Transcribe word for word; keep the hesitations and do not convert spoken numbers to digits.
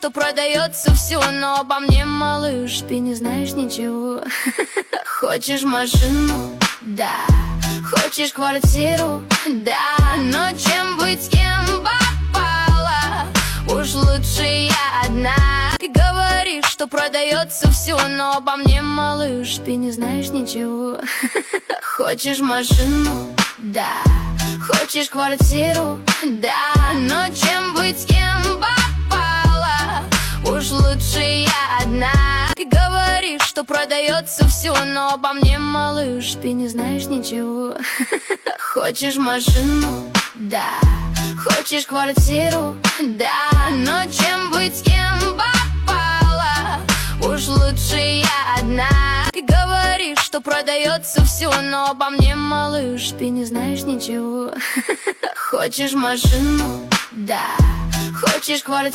что продается все, но обо мне, малыш, ты не знаешь ничего. Хочешь машину? Да. Хочешь квартиру? Да. Но чем быть, с кем попала? Уж лучше я одна. Ты говоришь, что продается все, но обо мне, малыш, ты не знаешь ничего. Хочешь машину? Да. Хочешь квартиру? Да. Но чем быть, с кем попала? Уж лучше я одна. Ты говоришь, что продается все, но обо мне, малыш, ты не знаешь ничего. Хочешь машину? Да. Хочешь квартиру? Да. Но чем быть, с кем попала? Уж лучше я одна. Ты говоришь, что продается все, но обо мне, малыш, ты не знаешь ничего. Хочешь машину? Да. Хочешь квартиру?